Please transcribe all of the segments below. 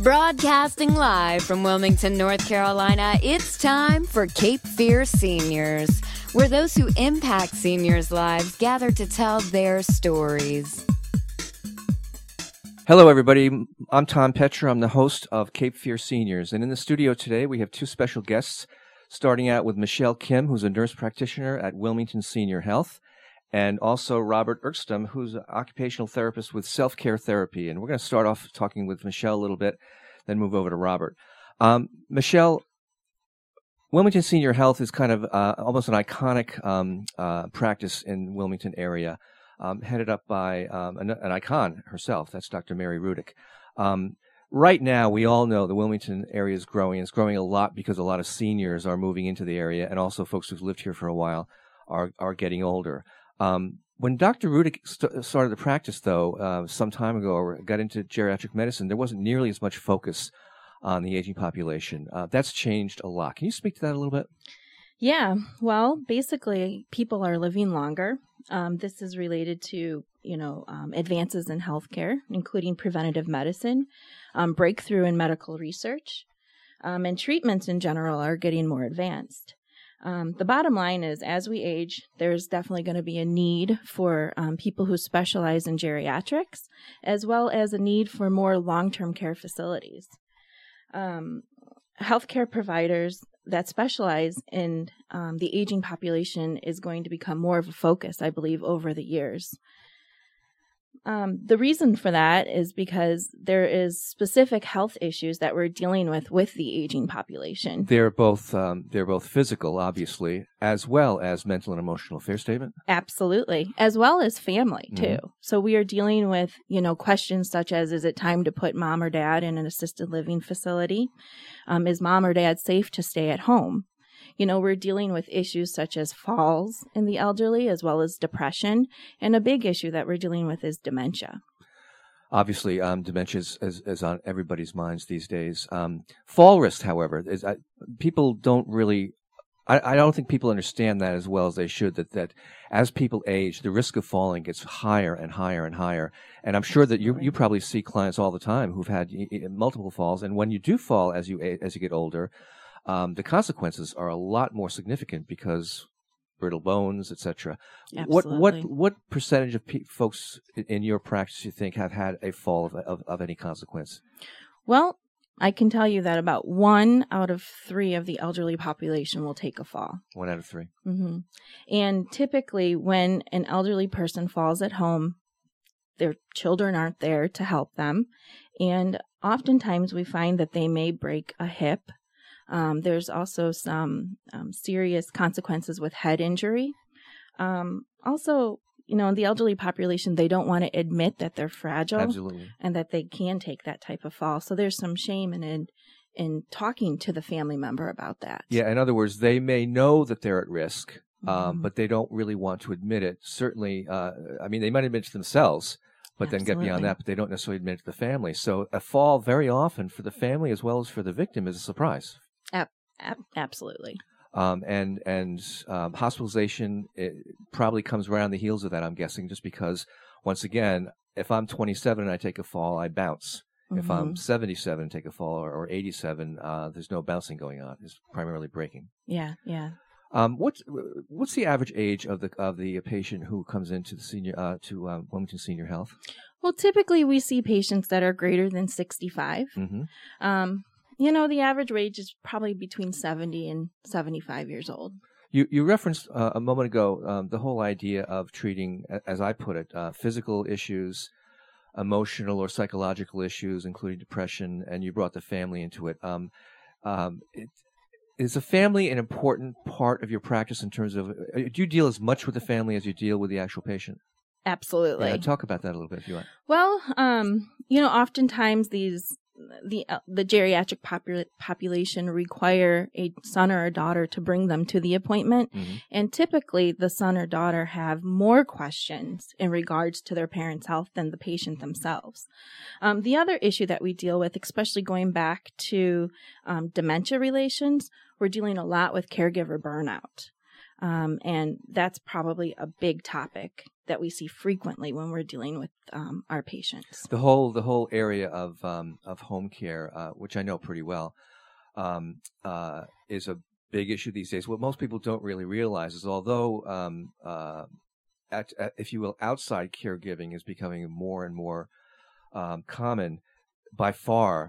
Broadcasting live from Wilmington, North Carolina, it's time for Cape Fear Seniors, where those who impact seniors' lives gather to tell their stories. Hello, everybody. I'm Tom Petra. I'm the host of Cape Fear Seniors. And in the studio today, we have two special guests, starting out with Michelle Kim, who's a nurse practitioner at Wilmington Senior Health, and also Robert Erkstam, who's an occupational therapist with self-care therapy. And we're going to start off talking with Michelle a little bit, then move over to Robert. Michelle, Wilmington Senior Health is kind of almost an iconic practice in Wilmington area, headed up by an icon herself. That's Dr. Mary Rudick. Right now, we all know the Wilmington area is growing. It's growing a lot because a lot of seniors are moving into the area, and also folks who've lived here for a while are getting older. When Dr. Rudick started the practice, though, some time ago, or got into geriatric medicine, there wasn't nearly as much focus on the aging population. That's changed a lot. Can you speak to that a little bit? Yeah, well, basically, people are living longer. This is related to, advances in healthcare, including preventative medicine, breakthrough in medical research, and treatments in general are getting more advanced. The bottom line is, as we age, there's definitely going to be a need for people who specialize in geriatrics, as well as a need for more long-term care facilities. Healthcare providers that specialize in the aging population is going to become more of a focus, I believe, over the years. The reason for that is because there is specific health issues that we're dealing with the aging population. They're both physical, obviously, as well as mental and emotional. Fair statement? Absolutely, as well as family too. Mm-hmm. So we are dealing with questions such as: is it time to put mom or dad in an assisted living facility? Is mom or dad safe to stay at home? We're dealing with issues such as falls in the elderly, as well as depression. And a big issue that we're dealing with is dementia. Obviously, dementia is on everybody's minds these days. Fall risk, however, people don't really... I don't think people understand that as well as they should, that as people age, the risk of falling gets higher and higher and higher. And I'm sure that you probably see clients all the time who've had multiple falls. And when you do fall as you get older, the consequences are a lot more significant because brittle bones, etc. What percentage of folks in your practice you think have had a fall of any consequence? Well, I can tell you that about 1 out of 3 of the elderly population will take a fall. 1 out of 3. Mm-hmm. And typically, when an elderly person falls at home, their children aren't there to help them, and oftentimes we find that they may break a hip. There's also some serious consequences with head injury. Also, in the elderly population, they don't want to admit that they're fragile. Absolutely. And that they can take that type of fall. So there's some shame in talking to the family member about that. Yeah, in other words, they may know that they're at risk, but they don't really want to admit it. Certainly, they might admit it to themselves, but Absolutely. Then get beyond that, but they don't necessarily admit it to the family. So a fall very often for the family as well as for the victim is a surprise. Absolutely. And hospitalization, it probably comes right on the heels of that, I'm guessing, just because, once again, if I'm 27 and I take a fall, I bounce. Mm-hmm. If I'm 77 and take a fall, or 87, there's no bouncing going on. It's primarily breaking. Yeah. What's the average age of the patient who comes into the Wilmington Senior Health? Well, typically we see patients that are greater than 65. Mm-hmm. The average age is probably between 70 and 75 years old. You referenced a moment ago the whole idea of treating, as I put it, physical issues, emotional or psychological issues, including depression, and you brought the family into it. Is the family an important part of your practice in terms of, do you deal as much with the family as you deal with the actual patient? Absolutely. Yeah, talk about that a little bit if you want. Well, oftentimes the geriatric population require a son or a daughter to bring them to the appointment. Mm-hmm. And typically the son or daughter have more questions in regards to their parents' health than the patient themselves. The other issue that we deal with, especially going back to dementia relations, we're dealing a lot with caregiver burnout. And that's probably a big topic that we see frequently when we're dealing with our patients. The whole area of home care, which I know pretty well, is a big issue these days. What most people don't really realize is, although if you will, outside caregiving is becoming more and more common, by far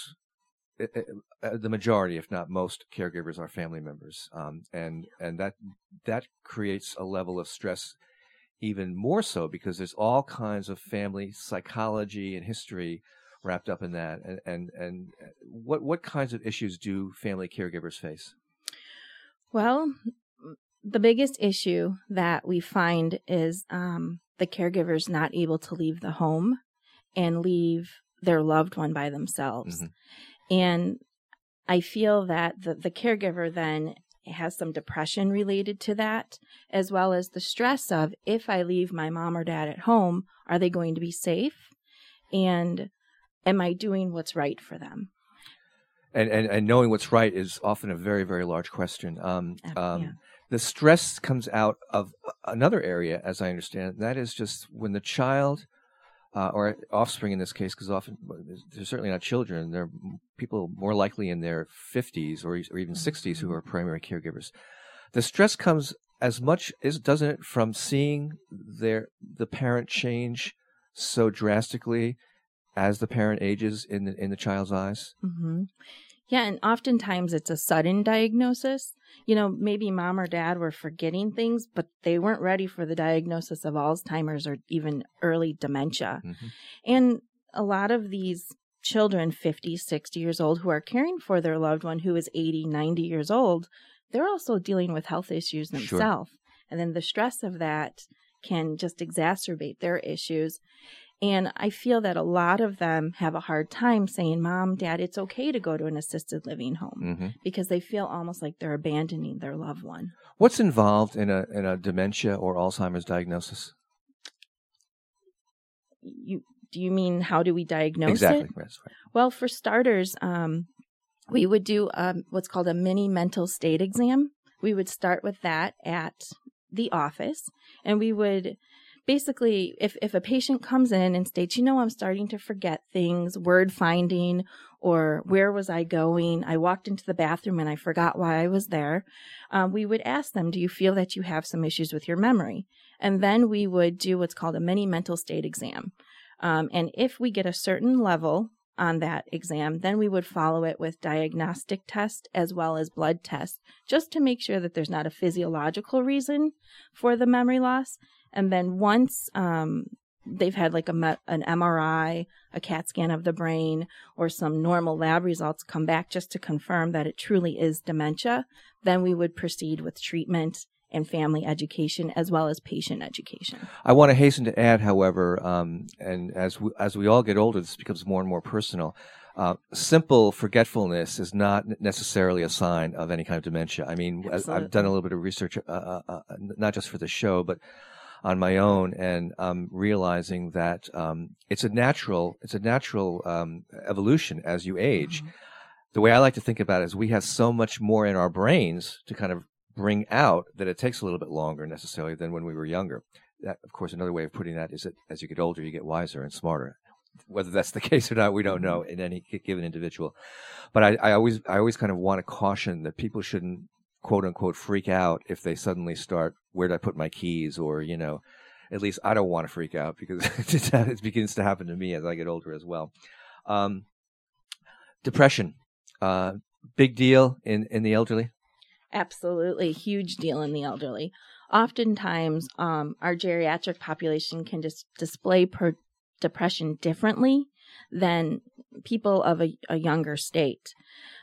the majority, if not most, caregivers are family members, and that creates a level of stress even more so, because there's all kinds of family psychology and history wrapped up in that. And what kinds of issues do family caregivers face? Well, the biggest issue that we find is the caregivers not able to leave the home and leave their loved one by themselves. Mm-hmm. And I feel that the caregiver then has some depression related to that, as well as the stress of, if I leave my mom or dad at home, are they going to be safe? And am I doing what's right for them? And knowing what's right is often a very, very large question. The stress comes out of another area, as I understand, and that is just when the child, or offspring in this case, because often they're certainly not children, they're people more likely in their 50s or even 60s who are primary caregivers. The stress comes as much, doesn't it, from seeing the parent change so drastically as the parent ages in the child's eyes? Mm-hmm. Yeah, and oftentimes it's a sudden diagnosis. Maybe mom or dad were forgetting things, but they weren't ready for the diagnosis of Alzheimer's or even early dementia. Mm-hmm. And a lot of these children, 50, 60 years old, who are caring for their loved one who is 80, 90 years old, they're also dealing with health issues themselves. Sure. And then the stress of that can just exacerbate their issues. And I feel that a lot of them have a hard time saying, Mom, Dad, it's okay to go to an assisted living home, mm-hmm. because they feel almost like they're abandoning their loved one. What's involved in a dementia or Alzheimer's diagnosis? Do you mean how do we diagnose exactly. it? That's right. Well, for starters, we would do what's called a mini mental state exam. We would start with that at the office, and we would basically, if a patient comes in and states, I'm starting to forget things, word finding, or where was I going? I walked into the bathroom and I forgot why I was there. We would ask them, do you feel that you have some issues with your memory? And then we would do what's called a mini mental state exam. And if we get a certain level on that exam, then we would follow it with diagnostic tests as well as blood tests, just to make sure that there's not a physiological reason for the memory loss. And then once they've had like an MRI, a CAT scan of the brain, or some normal lab results come back just to confirm that it truly is dementia, then we would proceed with treatment and family education as well as patient education. I want to hasten to add, however, and as we all get older, this becomes more and more personal. Simple forgetfulness is not necessarily a sign of any kind of dementia. I mean, Absolutely. I've done a little bit of research, not just for the show, but on my own, and realizing that it's a natural evolution as you age. Mm-hmm. The way I like to think about it is we have so much more in our brains to kind of bring out that it takes a little bit longer necessarily than when we were younger. That, of course, another way of putting that is that as you get older, you get wiser and smarter. Whether that's the case or not, we don't know in any given individual. But I always kind of want to caution that people shouldn't, quote unquote, freak out if they suddenly start, where did I put my keys? Or, at least I don't want to freak out, because it begins to happen to me as I get older as well. Depression, big deal in the elderly? Absolutely. Huge deal in the elderly. Oftentimes, our geriatric population can display depression differently than people of a younger state.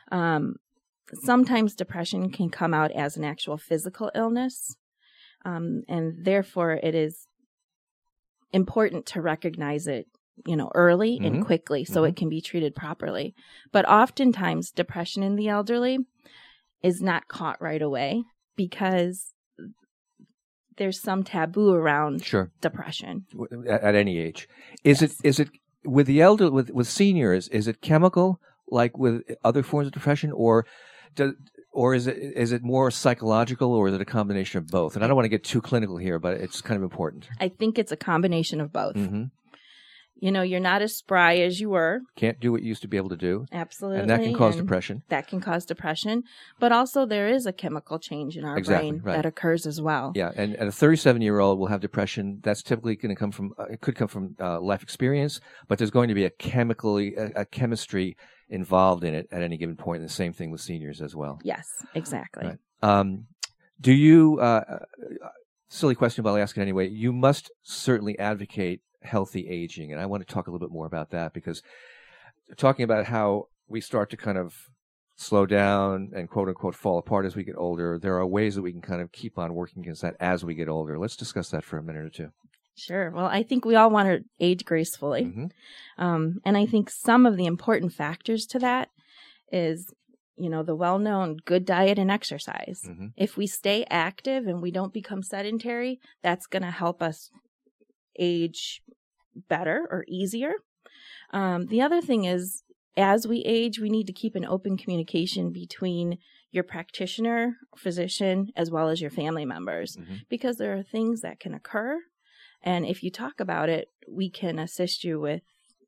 Sometimes depression can come out as an actual physical illness, and therefore it is important to recognize it, early mm-hmm. and quickly so mm-hmm. it can be treated properly. But oftentimes depression in the elderly is not caught right away because there's some taboo around sure. depression at any age. Yes. Is it with the elder, with seniors? Is it chemical like with other forms of depression, or or is it more psychological, or is it a combination of both? And I don't want to get too clinical here, but it's kind of important. I think it's a combination of both. Mm-hmm. You know, you're not as spry as you were. Can't do what you used to be able to do. Absolutely. And that can cause depression. That can cause depression. But also there is a chemical change in our brain that occurs as well. Yeah. And a 37-year-old will have depression. That's typically going to come from, it could come from life experience, but there's going to be a chemistry involved in it at any given point. And the same thing with seniors as well. Yes, exactly. Right. Do you, silly question, but I'll ask it anyway. You must certainly advocate healthy aging. And I want to talk a little bit more about that, because talking about how we start to kind of slow down and quote unquote fall apart as we get older, there are ways that we can kind of keep on working against that as we get older. Let's discuss that for a minute or two. Sure. Well, I think we all want to age gracefully. Mm-hmm. And I think some of the important factors to that is, you know, the well-known good diet and exercise. Mm-hmm. If we stay active and we don't become sedentary, that's going to help us age better or easier. The other thing is, as we age, we need to keep an open communication between your practitioner, physician, as well as your family members, because there are things that can occur. And if you talk about it, we can assist you with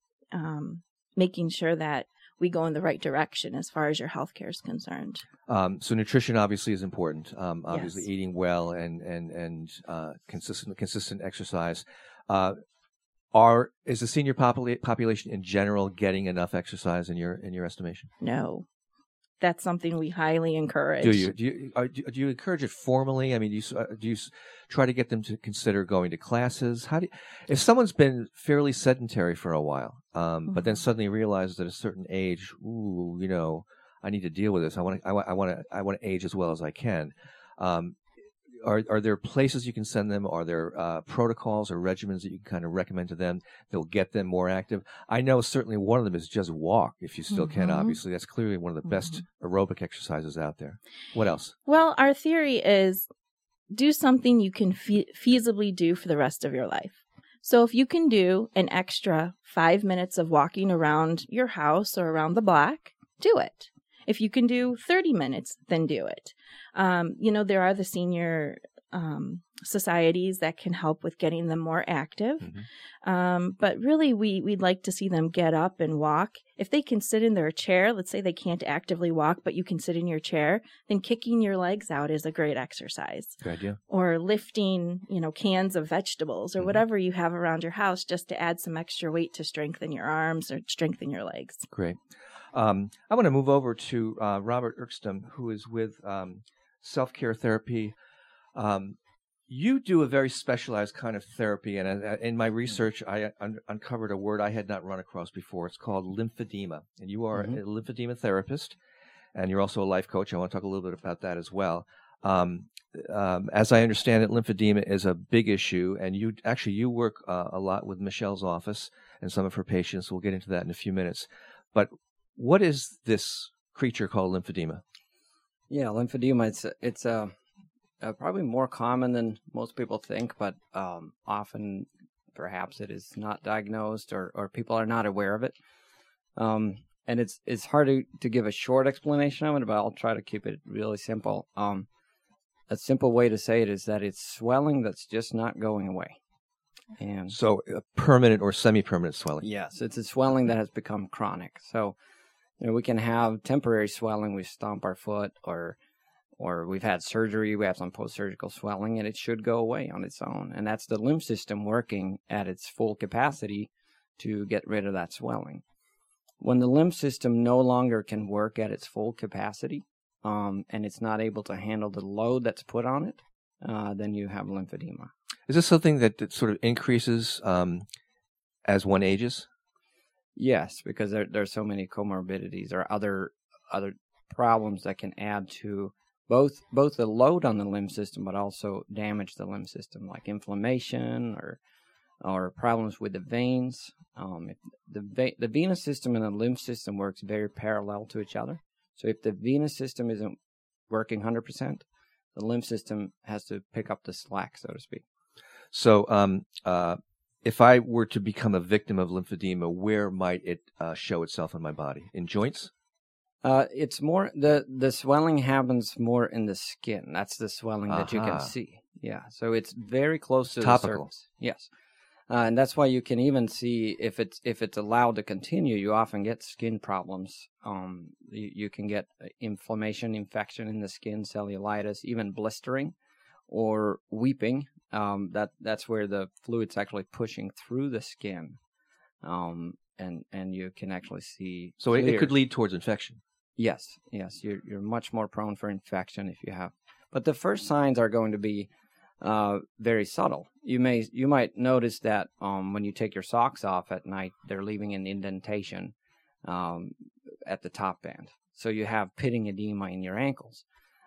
making sure that we go in the right direction as far as your healthcare is concerned. So nutrition obviously is important. Obviously, Yes. eating well and consistent exercise. Is the senior population in general getting enough exercise in your estimation? No, that's something we highly encourage. Do you encourage it formally? I mean, do you try to get them to consider going to classes? If someone's been fairly sedentary for a while, but then suddenly realizes at a certain age, ooh, you know, I need to deal with this. I want to age as well as I can. Are there places you can send them? Are there protocols or regimens that you can kind of recommend to them that will get them more active? I know certainly one of them is just walk, if you still can, obviously. That's clearly one of the best aerobic exercises out there. What else? Well, our theory is do something you can feasibly do for the rest of your life. So if you can do an extra 5 minutes of walking around your house or around the block, do it. If you can do 30 minutes, then do it. You know, there are the senior societies that can help with getting them more active. But really, we'd like to see them get up and walk. If they can sit in their chair, let's say they can't actively walk, but you can sit in your chair, then kicking your legs out is a great exercise. Good idea. Or lifting, you know, cans of vegetables or whatever you have around your house just to add some extra weight to strengthen your arms or strengthen your legs. Great. I want to move over to Robert Erkstam, who is with Self-Care Therapy. You do a very specialized kind of therapy, and in my research, I uncovered a word I had not run across before. It's called lymphedema, and you are a lymphedema therapist, and you're also a life coach. I want to talk a little bit about that as well. As I understand it, lymphedema is a big issue, and you work a lot with Michelle's office and some of her patients. We'll get into that in a few minutes. But what is this creature called lymphedema? Yeah, lymphedema, it's probably more common than most people think, but often perhaps it is not diagnosed or people are not aware of it. And it's hard to give a short explanation of it, but I'll try to keep it really simple. A simple way to say it is that it's swelling that's just not going away. And so permanent or semi-permanent swelling? Yes, it's a swelling that has become chronic. So we can have temporary swelling. We stomp our foot or we've had surgery. We have some post-surgical swelling, and it should go away on its own. And that's the lymph system working at its full capacity to get rid of that swelling. When the lymph system no longer can work at its full capacity, and it's not able to handle the load that's put on it, then you have lymphedema. Is this something that sort of increases as one ages? Yes, because there are so many comorbidities or other problems that can add to both the load on the lymph system, but also damage the lymph system, like inflammation or problems with the veins. The venous system and the lymph system works very parallel to each other. So if the venous system isn't working 100%, the lymph system has to pick up the slack, so to speak. So if I were to become a victim of lymphedema, where might it show itself in my body? In joints? It's more the swelling happens more in the skin. That's the swelling that you can see. Yeah, so it's very close to Topical. the surface. Yes, and that's why you can even see if it's allowed to continue. You often get skin problems. You can get inflammation, infection in the skin, cellulitis, even blistering, or weeping. That's where the fluid's actually pushing through the skin, and you can actually see. So it could lead towards infection. Yes, you're much more prone for infection if you have. But the first signs are going to be very subtle. You might notice that when you take your socks off at night, they're leaving an indentation at the top band. So you have pitting edema in your ankles.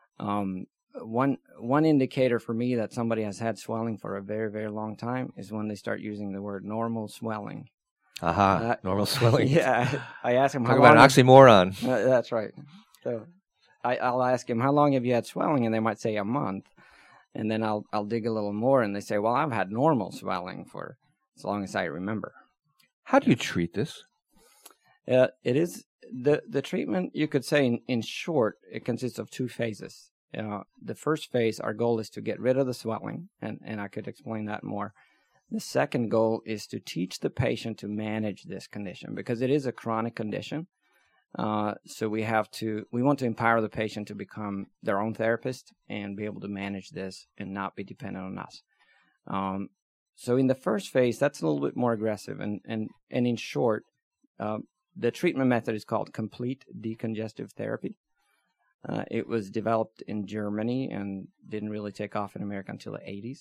One indicator for me that somebody has had swelling for a very, very long time is when they start using the word normal swelling. Normal swelling. Yeah, I ask them Talk about an oxymoron. That's right. So I'll ask him, how long have you had swelling? And they might say a month. And then I'll dig a little more, and they say, well, I've had normal swelling for as long as I remember. How do you treat this? It is the treatment, you could say, in short, it consists of two phases. The first phase, our goal is to get rid of the swelling, and I could explain that more. The second goal is to teach the patient to manage this condition, because it is a chronic condition. So we want to empower the patient to become their own therapist and be able to manage this and not be dependent on us. So in the first phase, that's a little bit more aggressive. And in short, the treatment method is called complete decongestive therapy. It was developed in Germany and didn't really take off in America until the 80s.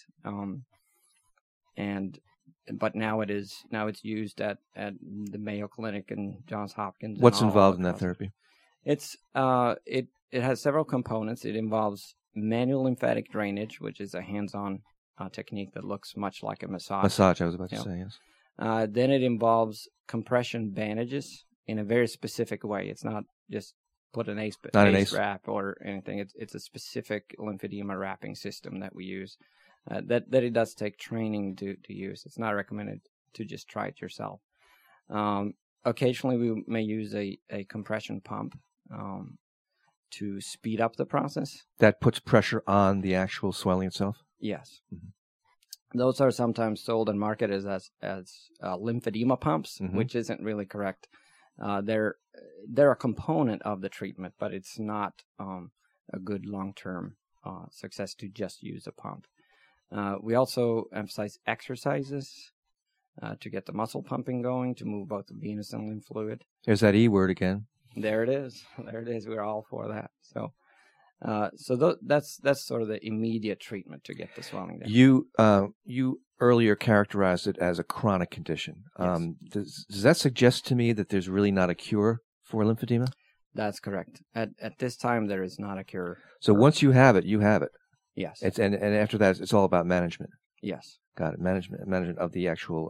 But now it's used at the Mayo Clinic and Johns Hopkins. What's involved in that therapy? It has several components. It involves manual lymphatic drainage, which is a hands-on technique that looks much like a massage. Massage, I was about to say, yes. Then it involves compression bandages in a very specific way. It's not just put an ACE wrap or anything. It's a specific lymphedema wrapping system that we use. That it does take training to use. It's not recommended to just try it yourself. Occasionally, we may use a compression pump to speed up the process. That puts pressure on the actual swelling itself? Yes. Mm-hmm. Those are sometimes sold and marketed as lymphedema pumps, which isn't really correct. They're a component of the treatment, but it's not a good long-term success to just use a pump. We also emphasize exercises to get the muscle pumping going, to move both the venous and lymph fluid. There's that E word again. There it is. We're all for that. So that's sort of the immediate treatment to get the swelling down. You earlier characterized it as a chronic condition. Yes. Does that suggest to me that there's really not a cure for lymphedema? That's correct. At this time, there is not a cure. So once you have it, you have it. Yes. And after that, it's all about management. Yes. Got it. Management of the actual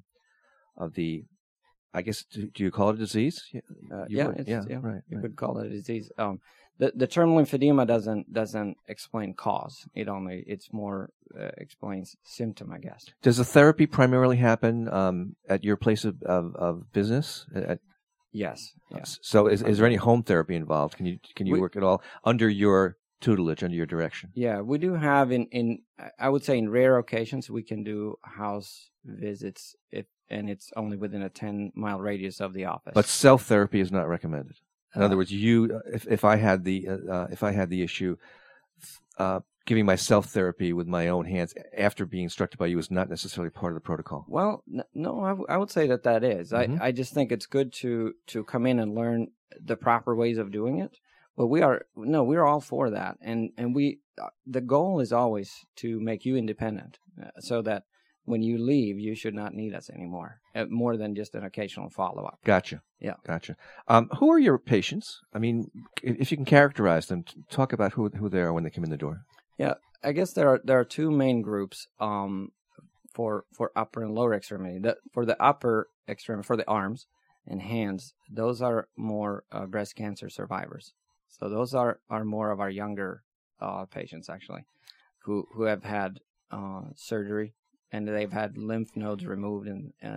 I guess, do you call it a disease? Right. You could call it a disease. The term lymphedema doesn't explain cause. It's more explains symptom, I guess. Does the therapy primarily happen at your place of business? Yes. Yes. So is there any home therapy involved? Can you work at all under your tutelage, under your direction? Yeah, we do have I would say in rare occasions we can do house visits and it's only within a 10-mile radius of the office. But self-therapy is not recommended. In other words, if I had the issue, giving my self-therapy with my own hands after being instructed by you is not necessarily part of the protocol. Well, no, I would say that is. I just think it's good to come in and learn the proper ways of doing it. But we're all for that, and the goal is always to make you independent, so that when you leave, you should not need us anymore, more than just an occasional follow-up. Gotcha. Yeah. Gotcha. Who are your patients? I mean, if you can characterize them, talk about who they are when they come in the door. Yeah, I guess there are two main groups for upper and lower extremity. For the upper extremity, for the arms and hands, those are more breast cancer survivors. So those are more of our younger patients, actually, who have had surgery and they've had lymph nodes removed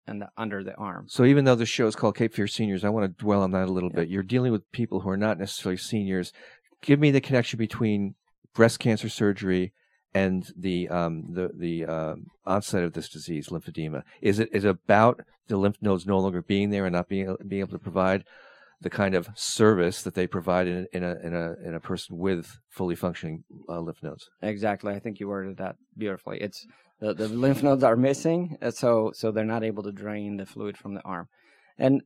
under the arm. So even though the show is called Cape Fear Seniors, I want to dwell on that a little bit. You're dealing with people who are not necessarily seniors. Give me the connection between breast cancer surgery and the onset of this disease, lymphedema. Is it about the lymph nodes no longer being there and not being able to provide the kind of service that they provide in a person with fully functioning lymph nodes? Exactly. I think you worded that beautifully. It's the lymph nodes are missing, so they're not able to drain the fluid from the arm, and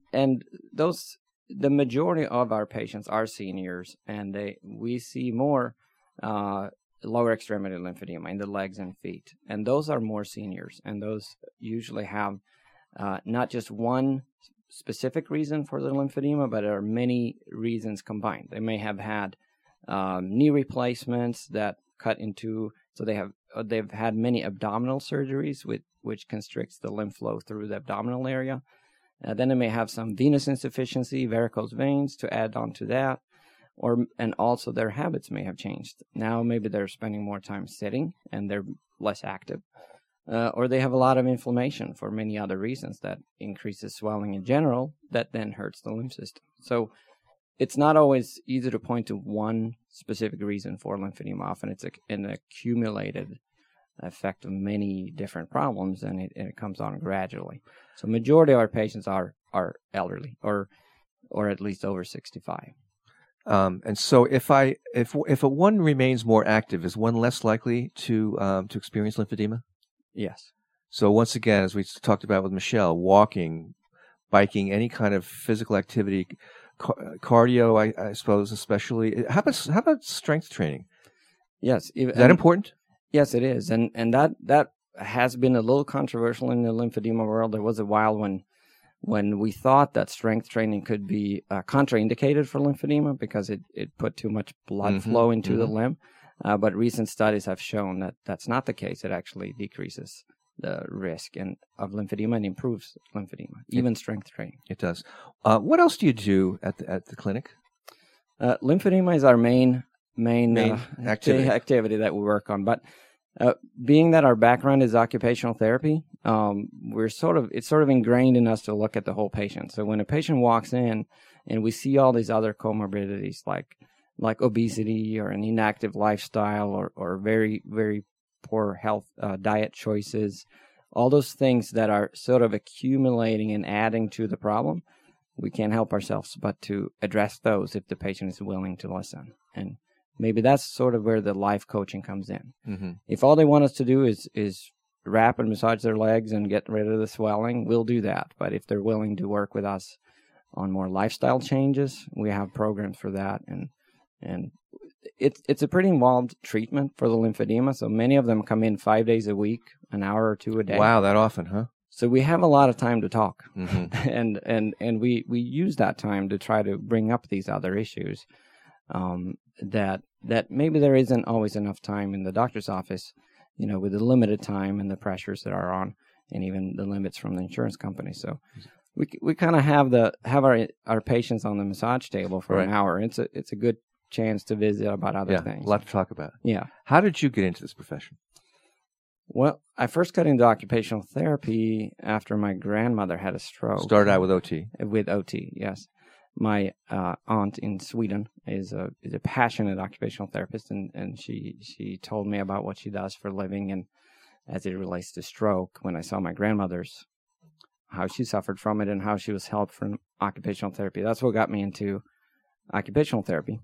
the majority of our patients are seniors, and we see more lower extremity lymphedema in the legs and feet, and those are more seniors, and those usually have not just one specific reason for the lymphedema, but there are many reasons combined. They may have had knee replacements that cut into, so they've had many abdominal surgeries which constricts the lymph flow through the abdominal area. Then they may have some venous insufficiency, varicose veins to add on to that, and also their habits may have changed. Now maybe they're spending more time sitting and they're less active. Or they have a lot of inflammation for many other reasons that increases swelling in general that then hurts the lymph system. So it's not always easy to point to one specific reason for lymphedema. Often it's an accumulated effect of many different problems, and it comes on gradually. So majority of our patients are elderly or at least over 65. And so if a one remains more active, is one less likely to experience lymphedema? Yes. So once again, as we talked about with Michelle, walking, biking, any kind of physical activity, cardio, I suppose, especially. How about strength training? Yes. Is that important? Yes, it is. And that has been a little controversial in the lymphedema world. There was a while when we thought that strength training could be contraindicated for lymphedema because it put too much blood flow into the limb. But recent studies have shown that that's not the case. It actually decreases the risk of lymphedema and improves lymphedema, even strength training. It does. What else do you do at the clinic? Lymphedema is our main activity that we work on. But being that our background is occupational therapy, it's sort of ingrained in us to look at the whole patient. So when a patient walks in and we see all these other comorbidities like obesity or an inactive lifestyle or very, very poor health diet choices, all those things that are sort of accumulating and adding to the problem, we can't help ourselves but to address those if the patient is willing to listen. And maybe that's sort of where the life coaching comes in. Mm-hmm. If all they want us to do is wrap and massage their legs and get rid of the swelling, we'll do that. But if they're willing to work with us on more lifestyle changes, we have programs for that. And it's a pretty involved treatment for the lymphedema. So many of them come in 5 days a week, an hour or two a day. Wow, that often, huh? So we have a lot of time to talk, and we use that time to try to bring up these other issues that maybe there isn't always enough time in the doctor's office, with the limited time and the pressures that are on, and even the limits from the insurance company. So we kind of have our patients on the massage table for an hour. It's a good chance to visit about other things. A lot to talk about. Yeah. How did you get into this profession? Well, I first got into occupational therapy after my grandmother had a stroke. Started out with OT. With OT, yes. My aunt in Sweden is a passionate occupational therapist, and she told me about what she does for a living, and as it relates to stroke, when I saw my grandmother's, how she suffered from it and how she was helped from occupational therapy. That's what got me into occupational therapy.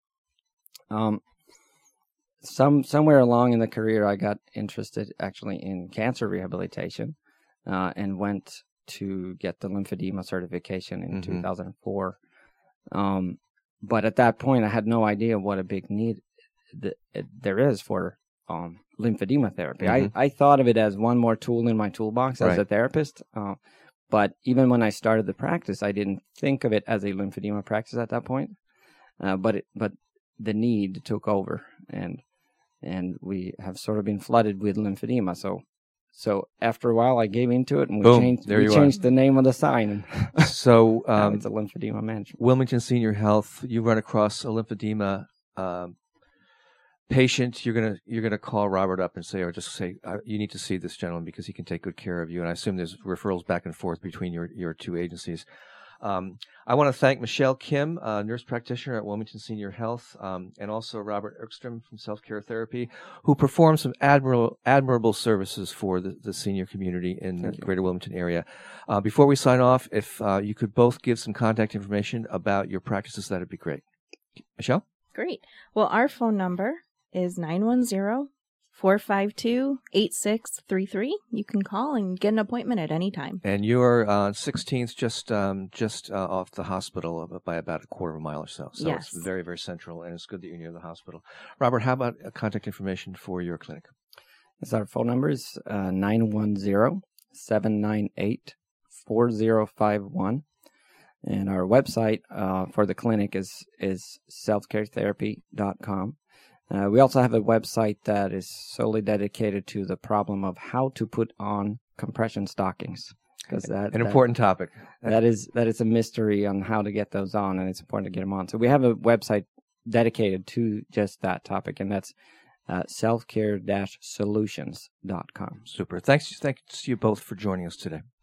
Somewhere along in the career, I got interested actually in cancer rehabilitation, and went to get the lymphedema certification in 2004. But at that point, I had no idea what a big need there is for lymphedema therapy. I thought of it as one more tool in my toolbox as a therapist. But even when I started the practice, I didn't think of it as a lymphedema practice at that point. But the need took over, and we have sort of been flooded with lymphedema. So after a while, I gave into it, and we changed the name of the sign. So it's a lymphedema management. Wilmington Senior Health, you run across a lymphedema patient, you're gonna call Robert up and say, or just say, you need to see this gentleman because he can take good care of you. And I assume there's referrals back and forth between your two agencies. I want to thank Michelle Kim, nurse practitioner at Wilmington Senior Health, and also Robert Erkstrom from Self Care Therapy, who performs some admirable services for the senior community in the greater Wilmington area. Before we sign off, if you could both give some contact information about your practices, that'd be great. Michelle? Great. Well, our phone number is 910-452-8633. You can call and get an appointment at any time. And you're 16th, just off the hospital by about a quarter of a mile or so. So Yes. It's very, very central, and it's good that you're near the hospital. Robert, how about contact information for your clinic? Yes, our phone number is 910-798-4051. And our website for the clinic is selfcaretherapy.com. We also have a website that is solely dedicated to the problem of how to put on compression stockings, because An important topic. That is a mystery on how to get those on, and it's important to get them on. So we have a website dedicated to just that topic, and that's selfcare-solutions.com. Super. Thanks to you both for joining us today.